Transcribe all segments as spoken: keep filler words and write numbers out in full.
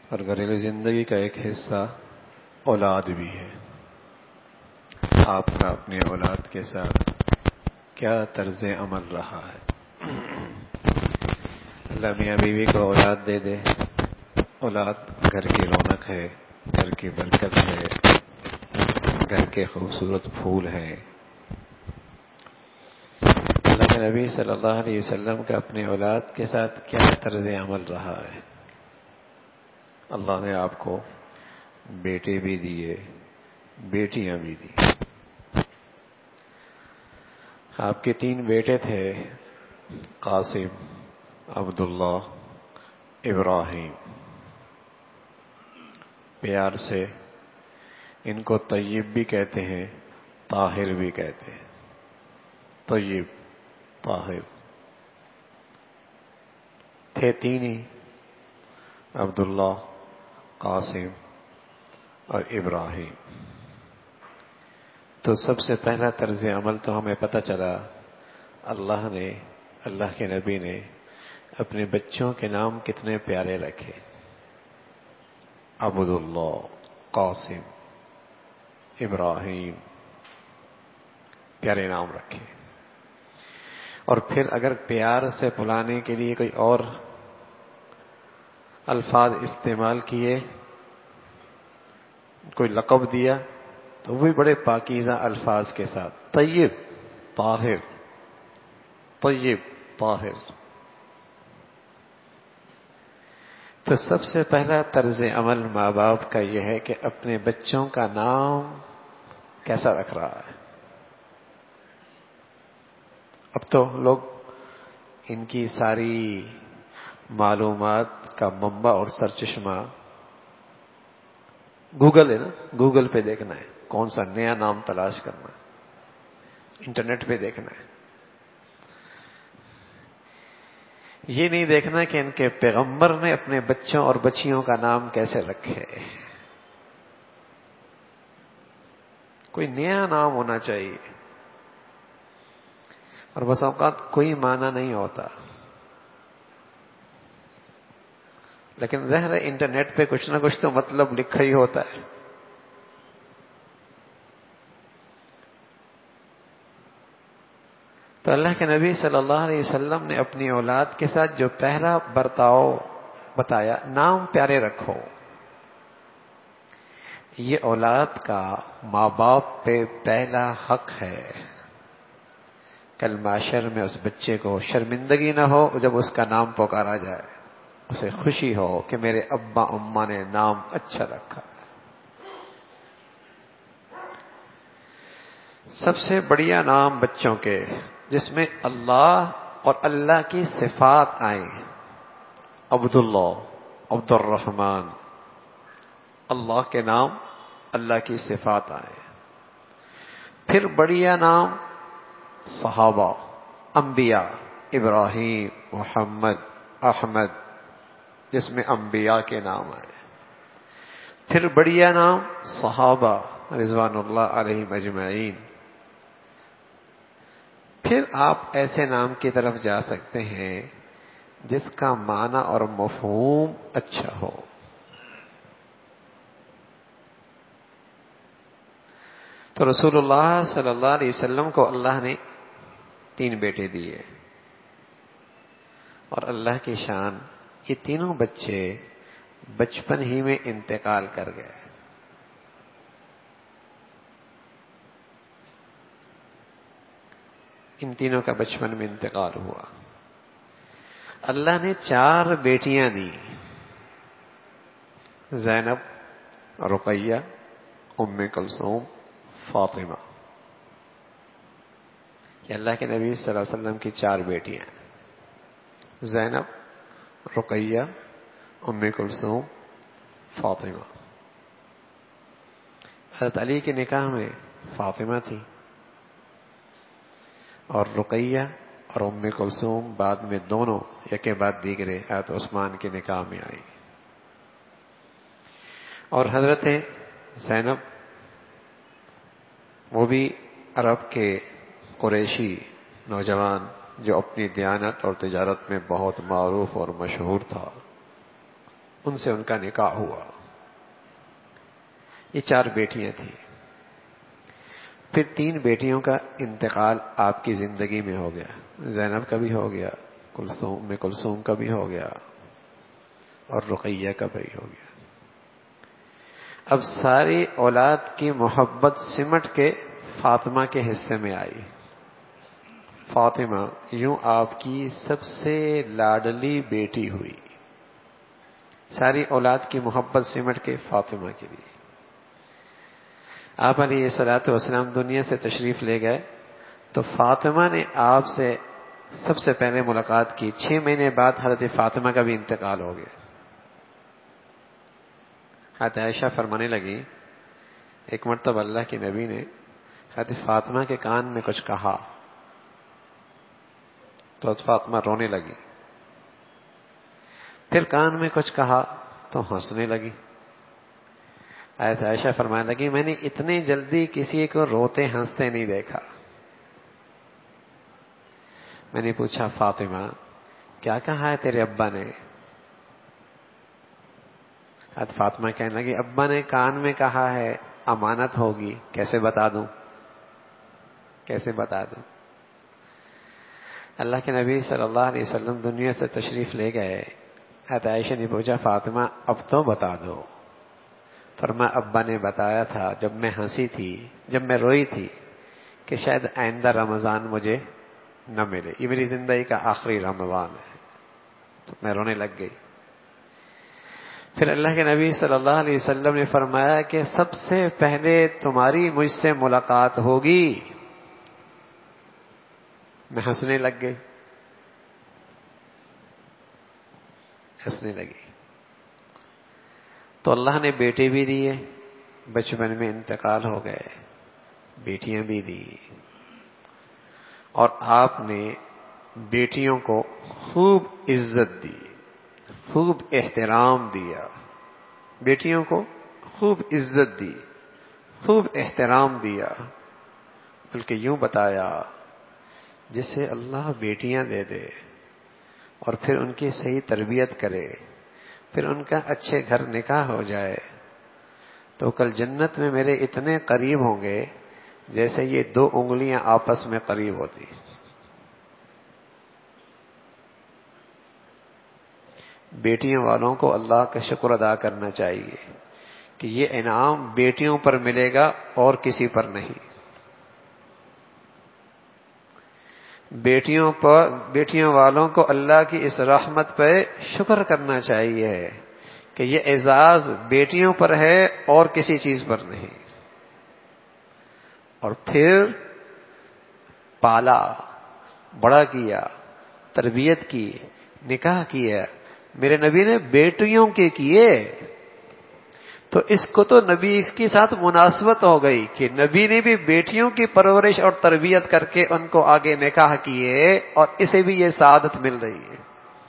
اور گھریلو زندگی کا ایک حصہ اولاد بھی ہے. آپ کا اپنی اولاد کے ساتھ کیا طرز عمل رہا ہے؟ اللہ میاں بیوی کو اولاد دے دے. اولاد گھر کی رونق ہے، گھر کی برکت ہے، گھر کے خوبصورت پھول ہیں. اللہ کے نبی صلی اللہ علیہ وسلم کا اپنے اولاد کے ساتھ کیا طرز عمل رہا ہے؟ اللہ نے آپ کو بیٹے بھی دیے، بیٹیاں بھی دی. آپ کے تین بیٹے تھے، قاسم، عبداللہ، ابراہیم. پیار سے ان کو طیب بھی کہتے ہیں، طاہر بھی کہتے ہیں. طیب، طاہر تھے تین ہی، عبداللہ، قاسم اور ابراہیم. تو سب سے پہلا طرز عمل تو ہمیں پتہ چلا، اللہ نے، اللہ کے نبی نے اپنے بچوں کے نام کتنے پیارے رکھے. عبداللہ، قاسم، ابراہیم، پیارے نام رکھے. اور پھر اگر پیار سے بلانے کے لیے کوئی اور الفاظ استعمال کیے، کوئی لقب دیا، تو وہ بھی بڑے پاکیزہ الفاظ کے ساتھ، طیب، طاہر، طیب، طاہر. تو سب سے پہلا طرز عمل ماں باپ کا یہ ہے کہ اپنے بچوں کا نام کیسا رکھ رہا ہے. اب تو لوگ ان کی ساری معلومات کا منبع اور سرچشمہ گوگل ہے نا. گوگل پہ دیکھنا ہے کون سا نیا نام تلاش کرنا ہے، انٹرنیٹ پہ دیکھنا ہے. یہ نہیں دیکھنا کہ ان کے پیغمبر نے اپنے بچوں اور بچیوں کا نام کیسے رکھے. کوئی نیا نام ہونا چاہیے. اور بس اوقات کوئی معنی نہیں ہوتا، لیکن ظاہر ہے انٹرنیٹ پہ کچھ نہ کچھ تو مطلب لکھا ہی ہوتا ہے. تو اللہ کے نبی صلی اللہ علیہ وسلم نے اپنی اولاد کے ساتھ جو پہلا برتاؤ بتایا، نام پیارے رکھو. یہ اولاد کا ماں باپ پہ پہلا حق ہے. کل معاشر میں اس بچے کو شرمندگی نہ ہو جب اس کا نام پکارا جائے، اسے خوشی ہو کہ میرے ابا اماں نے نام اچھا رکھا. سب سے بڑھیا نام بچوں کے جس میں اللہ اور اللہ کی صفات آئیں، عبداللہ، عبد الرحمن. اللہ کے نام، اللہ کی صفات آئیں. پھر بڑھیا نام صحابہ، انبیاء، ابراہیم، محمد، احمد، جس میں انبیاء کے نام آئے. پھر بڑھیا نام صحابہ رضوان اللہ علیہم اجمعین. پھر آپ ایسے نام کی طرف جا سکتے ہیں جس کا معنی اور مفہوم اچھا ہو. تو رسول اللہ صلی اللہ علیہ وسلم کو اللہ نے تین بیٹے دیے، اور اللہ کی شان، یہ تینوں بچے بچپن ہی میں انتقال کر گئے. ان تینوں کا بچپن میں انتقال ہوا. اللہ نے چار بیٹیاں دی، زینب، رقیہ، ام کلثوم، فاطمہ. یہ اللہ کے نبی صلی اللہ علیہ وسلم کی چار بیٹیاں، زینب، رقیہ، ام کلثوم، فاطمہ. حضرت علی کے نکاح میں فاطمہ تھی، اور رقیہ اور ام کلثوم بعد میں دونوں یکے بعد دیگرے حضرت عثمان کے نکاح میں آئی. اور حضرت زینب، وہ بھی عرب کے قریشی نوجوان جو اپنی دیانت اور تجارت میں بہت معروف اور مشہور تھا، ان سے ان کا نکاح ہوا. یہ چار بیٹیاں تھیں. پھر تین بیٹیوں کا انتقال آپ کی زندگی میں ہو گیا. زینب کا بھی ہو گیا, کلثوم میں کلثوم کا بھی ہو گیا, اور رقیہ کا بھی ہو گیا. اب ساری اولاد کی محبت سمٹ کے فاطمہ کے حصے میں آئی. فاطمہ یوں آپ کی سب سے لاڈلی بیٹی ہوئی. ساری اولاد کی محبت سمٹ کے فاطمہ کے لیے. آپ علیہ الصلوۃ والسلام دنیا سے تشریف لے گئے تو فاطمہ نے آپ سے سب سے پہلے ملاقات کی. چھ مہینے بعد حضرت فاطمہ کا بھی انتقال ہو گیا. حضرت عائشہ فرمانے لگی ایک مرتبہ اللہ کے نبی نے حضرت فاطمہ کے کان میں کچھ کہا تو حضرت فاطمہ رونے لگی. پھر کان میں کچھ کہا تو ہنسنے لگی. حضرت عائشہ فرمانے لگی میں نے اتنی جلدی کسی کو روتے ہنستے نہیں دیکھا. میں نے پوچھا فاطمہ کیا کہا ہے تیرے ابا نے؟ حضرت فاطمہ کہنے لگی ابا نے کان میں کہا ہے امانت ہوگی. کیسے بتا دوں کیسے بتا دوں اللہ کے نبی صلی اللہ علیہ وسلم دنیا سے تشریف لے گئے. حضرت عائشہ نے پوچھا فاطمہ اب تو بتا دو. فرمایا ابا نے بتایا تھا جب میں ہنسی تھی, جب میں روئی تھی کہ شاید آئندہ رمضان مجھے نہ ملے, یہ میری زندگی کا آخری رمضان ہے, تو میں رونے لگ گئی. پھر اللہ کے نبی صلی اللہ علیہ وسلم نے فرمایا کہ سب سے پہلے تمہاری مجھ سے ملاقات ہوگی. میں ہنسنے لگ گئی ہنسنے لگی. تو اللہ نے بیٹے بھی دیے, بچپن میں انتقال ہو گئے, بیٹیاں بھی دی, اور آپ نے بیٹیوں کو خوب عزت دی, خوب احترام دیا. بیٹیوں کو خوب عزت دی, خوب احترام دیا. بلکہ یوں بتایا جسے اللہ بیٹیاں دے دے اور پھر ان کی صحیح تربیت کرے, پھر ان کا اچھے گھر نکاح ہو جائے تو کل جنت میں میرے اتنے قریب ہوں گے جیسے یہ دو انگلیاں آپس میں قریب ہوتی. بیٹیوں والوں کو اللہ کا شکر ادا کرنا چاہیے کہ یہ انعام بیٹیوں پر ملے گا اور کسی پر نہیں. بیٹیوں پر بیٹیوں والوں کو اللہ کی اس رحمت پہ شکر کرنا چاہیے کہ یہ اعزاز بیٹیوں پر ہے اور کسی چیز پر نہیں. اور پھر پالا, بڑا کیا, تربیت کی, نکاح کیا. میرے نبی نے بیٹیوں کے کیے تو اس کو تو نبی کے ساتھ مناسبت ہو گئی کہ نبی نے بھی بیٹیوں کی پرورش اور تربیت کر کے ان کو آگے نکاح کیے اور اسے بھی یہ سعادت مل رہی ہے.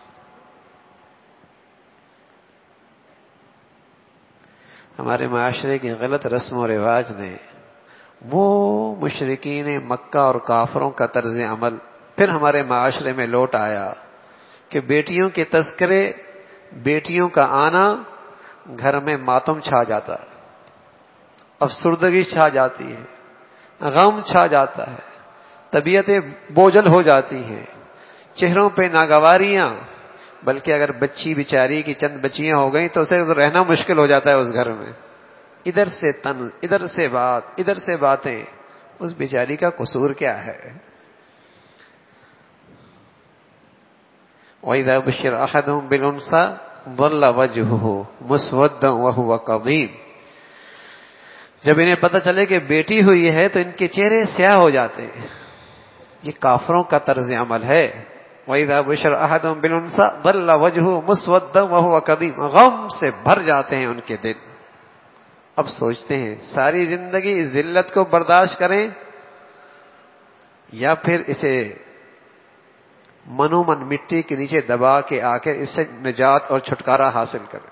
ہمارے معاشرے کی غلط رسم و رواج نے وہ مشرکین مکہ اور کافروں کا طرز عمل پھر ہمارے معاشرے میں لوٹ آیا کہ بیٹیوں کے تذکرے, بیٹیوں کا آنا, گھر میں ماتم چھا جاتا ہے, افسردگی چھا جاتی ہے, غم چھا جاتا ہے, طبیعتیں بوجھل ہو جاتی ہیں, چہروں پہ ناگواریاں. بلکہ اگر بچی بیچاری کی چند بچیاں ہو گئیں تو اسے رہنا مشکل ہو جاتا ہے اس گھر میں. ادھر سے تن, ادھر سے بات, ادھر سے باتیں. اس بیچاری کا قصور کیا ہے؟ وَإِذَا بُشِّرَ أَحَدُهُم بِالْأُنثَىٰ ظَلَّ وَجْهُهُ مُسْوَدًّا وَهُوَ كَظِيمٌ. جب انہیں پتہ چلے کہ بیٹی ہوئی ہے تو ان کے چہرے سیاہ ہو جاتے ہیں. یہ کافروں کا طرز عمل ہے. وَإِذَا بُشِّرَ أَحَدُهُم بِالْأُنثَىٰ ظَلَّ وَجْهُهُ مُسْوَدًّا وَهُوَ كَظِيمٌ. غم سے بھر جاتے ہیں ان کے دل. اب سوچتے ہیں ساری زندگی اس ذلت کو برداشت کریں یا پھر اسے منو من مٹی کے نیچے دبا کے آ کے اس سے نجات اور چھٹکارا حاصل کریں.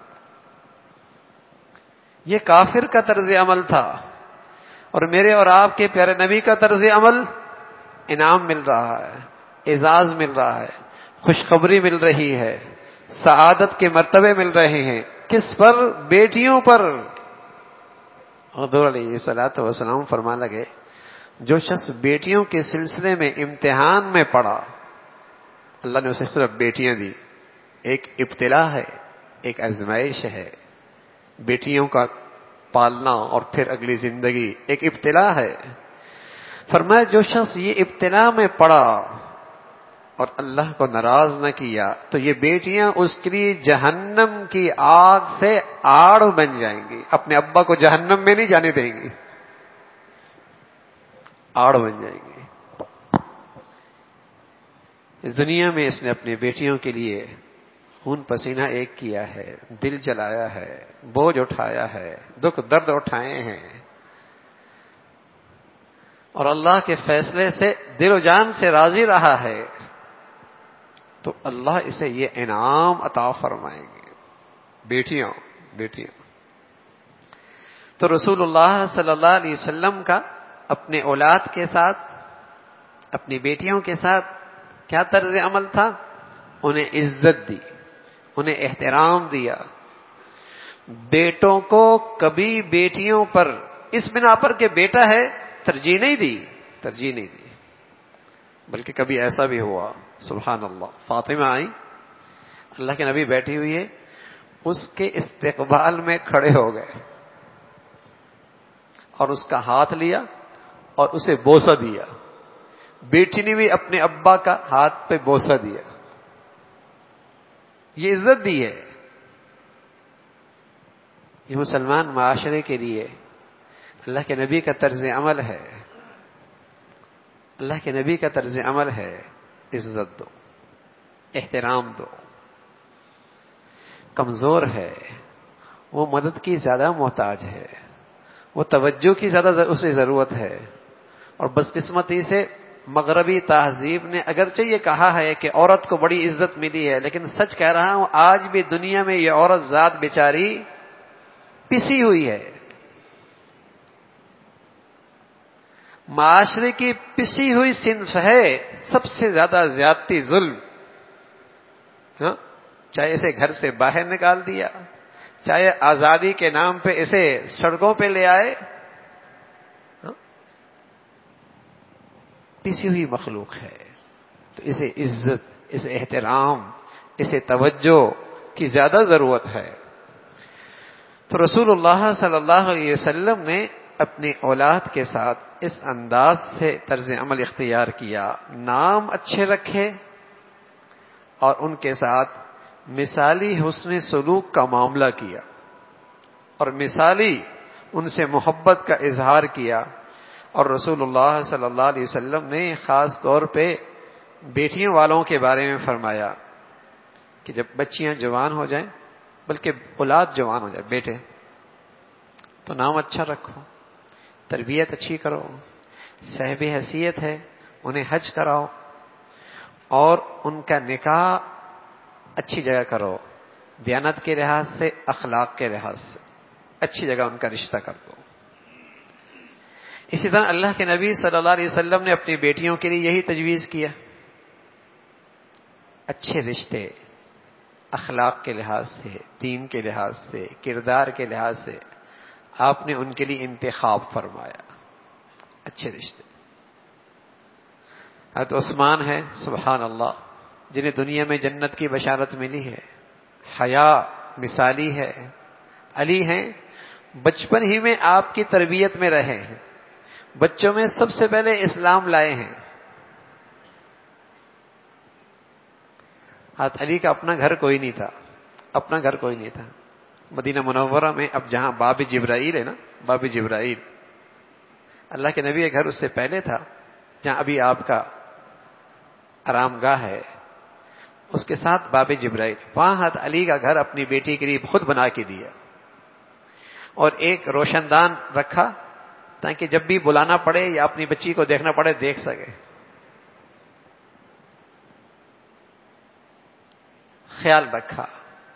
یہ کافر کا طرز عمل تھا اور میرے اور آپ کے پیارے نبی کا طرز عمل انعام مل رہا ہے, اعزاز مل رہا ہے, خوشخبری مل رہی ہے, سعادت کے مرتبے مل رہے ہیں. کس پر؟ بیٹیوں پر. حضور علیہ الصلوۃ والسلام فرما لگے جو شخص بیٹیوں کے سلسلے میں امتحان میں پڑا، اللہ نے اسے صرف بیٹیاں دی. ایک ابتلا ہے، ایک آزمائش ہے. بیٹیوں کا پالنا اور پھر اگلی زندگی ایک ابتلا ہے. فرمایا جو شخص یہ ابتلا میں پڑا اور اللہ کو ناراض نہ کیا تو یہ بیٹیاں اس کے لیے جہنم کی آگ سے آڑ بن جائیں گی. اپنے ابا کو جہنم میں نہیں جانے دیں گی، آڑ بن جائیں گی. اس دنیا میں اس نے اپنی بیٹیوں کے لیے خون پسینہ ایک کیا ہے، دل جلایا ہے، بوجھ اٹھایا ہے، دکھ درد اٹھائے ہیں، اور اللہ کے فیصلے سے دل و جان سے راضی رہا ہے تو اللہ اسے یہ انعام عطا فرمائیں گے. بیٹیاں بیٹیاں تو رسول اللہ صلی اللہ علیہ وسلم کا اپنے اولاد کے ساتھ، اپنی بیٹیوں کے ساتھ کیا طرز عمل تھا؟ انہیں عزت دی، انہیں احترام دیا. بیٹوں کو کبھی بیٹیوں پر اس بنا پر کہ بیٹا ہے ترجیح نہیں دی، ترجیح نہیں دی. بلکہ کبھی ایسا بھی ہوا، سبحان اللہ، فاطمہ آئی، اللہ کے نبی بیٹھی ہوئی ہے، اس کے استقبال میں کھڑے ہو گئے اور اس کا ہاتھ لیا اور اسے بوسہ دیا. بیٹی نے بھی اپنے ابا کا ہاتھ پہ بوسہ دیا. یہ عزت دی ہے. یہ مسلمان معاشرے کے لیے اللہ کے نبی کا طرز عمل ہے. اللہ کے نبی کا طرز عمل ہے. عزت دو، احترام دو. کمزور ہے، وہ مدد کی زیادہ محتاج ہے، وہ توجہ کی زیادہ اسے ضرورت ہے. اور بدقسمتی سے مغربی تہذیب نے اگرچہ یہ کہا ہے کہ عورت کو بڑی عزت ملی ہے، لیکن سچ کہہ رہا ہوں آج بھی دنیا میں یہ عورت ذات بیچاری پسی ہوئی ہے. معاشرے کی پسی ہوئی صنف ہے. سب سے زیادہ زیادتی ظلم، ہاں؟ چاہے اسے گھر سے باہر نکال دیا، چاہے آزادی کے نام پہ اسے سڑکوں پہ لے آئے، ہاں؟ پسی ہوئی مخلوق ہے. تو اسے عزت، اسے احترام، اسے توجہ کی زیادہ ضرورت ہے. تو رسول اللہ صلی اللہ علیہ وسلم نے اپنی اولاد کے ساتھ اس انداز سے طرز عمل اختیار کیا. نام اچھے رکھے اور ان کے ساتھ مثالی حسن سلوک کا معاملہ کیا اور مثالی ان سے محبت کا اظہار کیا. اور رسول اللہ صلی اللہ علیہ وسلم نے خاص طور پہ بیٹیوں والوں کے بارے میں فرمایا کہ جب بچیاں جوان ہو جائیں، بلکہ اولاد جوان ہو جائے، بیٹے، تو نام اچھا رکھو، تربیت اچھی کرو، صاحب حیثیت ہے انہیں حج کراؤ اور ان کا نکاح اچھی جگہ کرو، دیانت کے لحاظ سے، اخلاق کے لحاظ سے اچھی جگہ ان کا رشتہ کر دو. اسی طرح اللہ کے نبی صلی اللہ علیہ وسلم نے اپنی بیٹیوں کے لیے یہی تجویز کیا. اچھے رشتے اخلاق کے لحاظ سے، دین کے لحاظ سے، کردار کے لحاظ سے آپ نے ان کے لیے انتخاب فرمایا. اچھے رشتے. حضرت عثمان ہے، سبحان اللہ، جنہیں دنیا میں جنت کی بشارت ملی ہے. حیا مثالی ہے. علی ہیں، بچپن ہی میں آپ کی تربیت میں رہے ہیں، بچوں میں سب سے پہلے اسلام لائے ہیں. حضرت علی کا اپنا گھر کوئی نہیں تھا، اپنا گھر کوئی نہیں تھا. مدینہ منورہ میں اب جہاں باب جبرائیل ہے نا، باب جبرائیل، اللہ کے نبی کا گھر اس سے پہلے تھا، جہاں ابھی آپ کا آرام گاہ ہے، اس کے ساتھ باب جبرائیل. وہاں حضرت علی کا گھر اپنی بیٹی کے لیے خود بنا کے دیا اور ایک روشن دان رکھا تاکہ جب بھی بلانا پڑے یا اپنی بچی کو دیکھنا پڑے دیکھ سکے. خیال رکھا.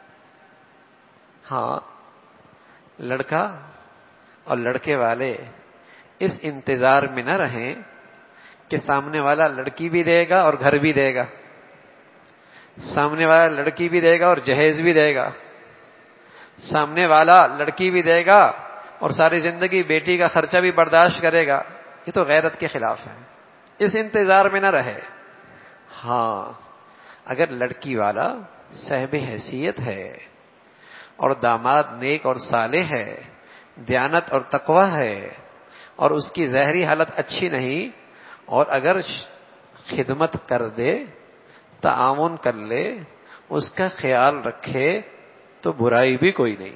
ہاں، لڑکا اور لڑکے والے اس انتظار میں نہ رہیں کہ سامنے والا لڑکی بھی دے گا اور گھر بھی دے گا. سامنے والا لڑکی بھی دے گا اور جہیز بھی دے گا، سامنے والا لڑکی بھی دے گا اور ساری زندگی بیٹی کا خرچہ بھی برداشت کرے گا، یہ تو غیرت کے خلاف ہے، اس انتظار میں نہ رہے۔ ہاں اگر لڑکی والا صاحب حیثیت ہے اور داماد نیک اور صالح ہے، دیانت اور تقوی ہے، اور اس کی ظاہری حالت اچھی نہیں، اور اگر خدمت کر دے، تعاون کر لے، اس کا خیال رکھے، تو برائی بھی کوئی نہیں،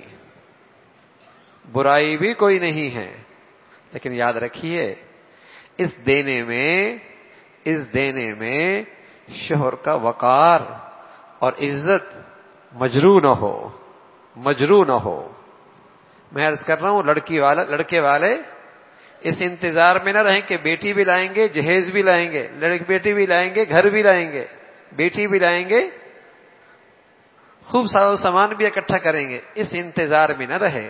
برائی بھی کوئی نہیں ہے۔ لیکن یاد رکھیے اس دینے میں اس دینے میں شوہر کا وقار اور عزت مجروح نہ ہو، مجروح نہ ہو۔ میں عرض کر رہا ہوں لڑکی والا لڑکے والے اس انتظار میں نہ رہیں کہ بیٹی بھی لائیں گے، جہیز بھی لائیں گے، لڑکی بیٹی بھی لائیں گے، گھر بھی لائیں گے، بیٹی بھی لائیں گے، خوب سارا سامان بھی اکٹھا کریں گے، اس انتظار میں نہ رہے۔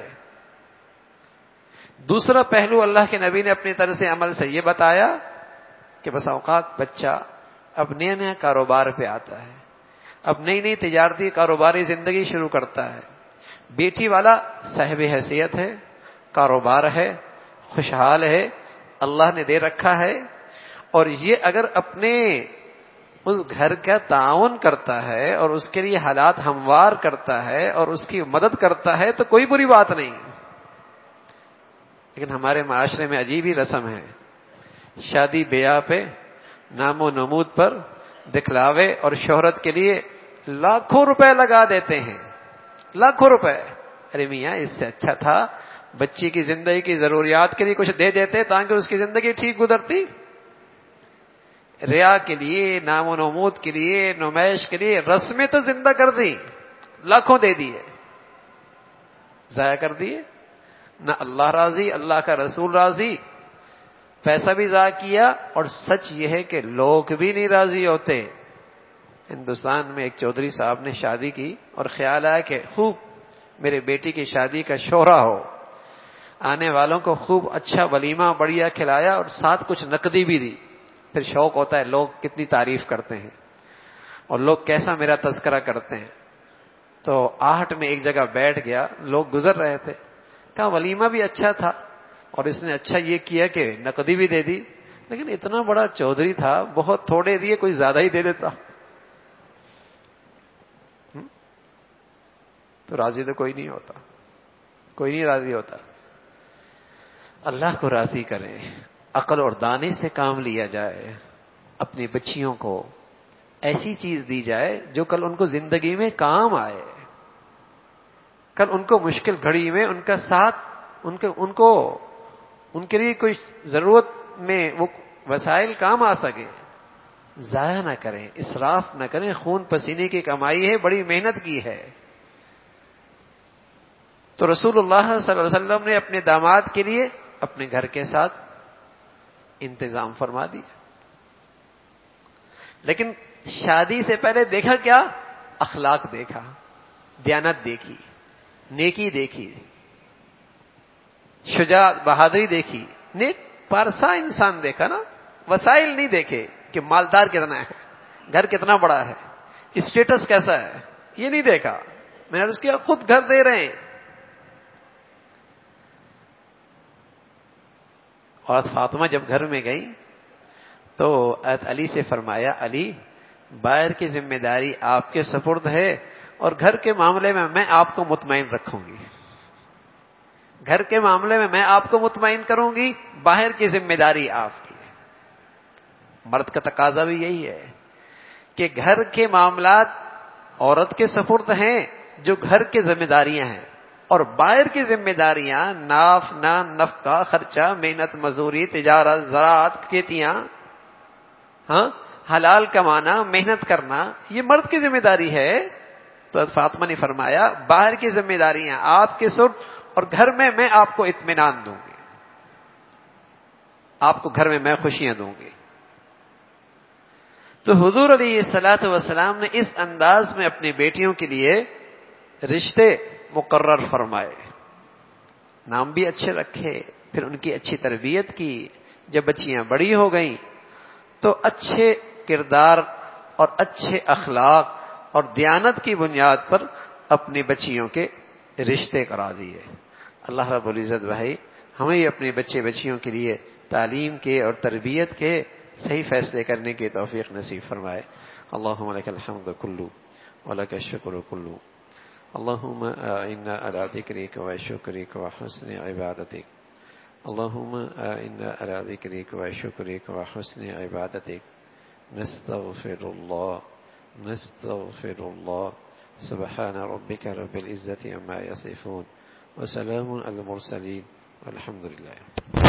دوسرا پہلو اللہ کے نبی نے اپنی طرف سے عمل سے یہ بتایا کہ بس اوقات بچہ اب نیا نیا کاروبار پہ آتا ہے، اب نئی نئی تجارتی کاروباری زندگی شروع کرتا ہے، بیٹی والا صاحب حیثیت ہے، کاروبار ہے، خوشحال ہے، اللہ نے دے رکھا ہے، اور یہ اگر اپنے اس گھر کا تعاون کرتا ہے اور اس کے لیے حالات ہموار کرتا ہے اور اس کی مدد کرتا ہے تو کوئی بری بات نہیں۔ لیکن ہمارے معاشرے میں عجیب ہی رسم ہے، شادی بیاہ پہ نام و نمود پر دکھلاوے اور شہرت کے لیے لاکھوں روپے لگا دیتے ہیں، لاکھوں روپے۔ ارے میاں اس سے اچھا تھا بچی کی زندگی کی ضروریات کے لیے کچھ دے دیتے تاکہ اس کی زندگی ٹھیک گزرتی۔ ریا کے لیے، نام و نمود کے لیے، نمائش کے لیے رسمیں تو زندہ کر دی، لاکھوں دے دیے، ضائع کر دیے، نہ اللہ راضی، اللہ کا رسول راضی، پیسہ بھی ضائع کیا، اور سچ یہ ہے کہ لوگ بھی نہیں راضی ہوتے۔ ہندوستان میں ایک چودھری صاحب نے شادی کی اور خیال آیا کہ خوب میرے بیٹی کی شادی کا شہرہ ہو، آنے والوں کو خوب اچھا ولیمہ بڑھیا کھلایا اور ساتھ کچھ نقدی بھی دی۔ پھر شوق ہوتا ہے لوگ کتنی تعریف کرتے ہیں اور لوگ کیسا میرا تذکرہ کرتے ہیں۔ تو آہٹ میں ایک جگہ بیٹھ گیا، لوگ گزر رہے تھے، کہا ولیمہ بھی اچھا تھا اور اس نے اچھا یہ کیا کہ نقدی بھی دے دی، لیکن اتنا بڑا چودھری تھا، بہت تھوڑے دیے، کوئی زیادہ ہی دے دیتا تو راضی تو کوئی نہیں ہوتا، کوئی نہیں راضی ہوتا۔ اللہ کو راضی کریں، عقل اور دانے سے کام لیا جائے، اپنی بچیوں کو ایسی چیز دی جائے جو کل ان کو زندگی میں کام آئے، کل ان کو مشکل گھڑی میں ان کا ساتھ، ان کے ان کو ان کے لیے کوئی ضرورت میں وہ وسائل کام آ سکے۔ ضائع نہ کریں، اسراف نہ کریں، خون پسینے کی کمائی ہے، بڑی محنت کی ہے۔ تو رسول اللہ صلی اللہ علیہ وسلم نے اپنے داماد کے لیے اپنے گھر کے ساتھ انتظام فرما دیا، لیکن شادی سے پہلے دیکھا کیا؟ اخلاق دیکھا، دیانت دیکھی، نیکی دیکھی، شجاعت بہادری دیکھی، نیک پارسا انسان دیکھا نا، وسائل نہیں دیکھے کہ مالدار کتنا ہے، گھر کتنا بڑا ہے، اسٹیٹس کیسا ہے، یہ نہیں دیکھا۔ میں نے عرض کیا خود گھر دے رہے ہیں۔ اور فاطمہ جب گھر میں گئی تو حضرت علی سے فرمایا، علی باہر کی ذمہ داری آپ کے سپرد ہے اور گھر کے معاملے میں میں آپ کو مطمئن رکھوں گی، گھر کے معاملے میں میں آپ کو مطمئن کروں گی، باہر کی ذمہ داری آپ کی ہے۔ مرد کا تقاضا بھی یہی ہے کہ گھر کے معاملات عورت کے سپرد ہیں جو گھر کی ذمہ داریاں ہیں، اور باہر کی ذمہ داریاں ناف نان نفقہ خرچہ، محنت مزدوری، تجارت، زراعت، کھیتیاں، ہاں حلال کمانا، محنت کرنا، یہ مرد کی ذمہ داری ہے۔ تو فاطمہ نے فرمایا باہر کی ذمہ داریاں آپ کے سپرد، اور گھر میں میں آپ کو اطمینان دوں گی، آپ کو گھر میں میں خوشیاں دوں گی۔ تو حضور علیہ الصلوۃ والسلام نے اس انداز میں اپنی بیٹیوں کے لیے رشتے مقرر فرمائے، نام بھی اچھے رکھے، پھر ان کی اچھی تربیت کی۔ جب بچیاں بڑی ہو گئیں تو اچھے کردار اور اچھے اخلاق اور دیانت کی بنیاد پر اپنی بچیوں کے رشتے کرا دیے۔ اللہ رب العزت بھائی ہمیں اپنے بچے بچیوں کے لیے تعلیم کے اور تربیت کے صحیح فیصلے کرنے کی توفیق نصیب فرمائے۔ اللہم لک الحمد کلو ولک الشکر کلو، اللہم اعنا علی ذکرک و شکرک و حسن عبادتک، اللہم اعنا علی ذکرک و شکرک و حسن عبادتک، نستغفر اللہ نستغفر اللہ سبحان ربک رب العزت عما یصفون وسلام علی المرسلین والحمد للہ۔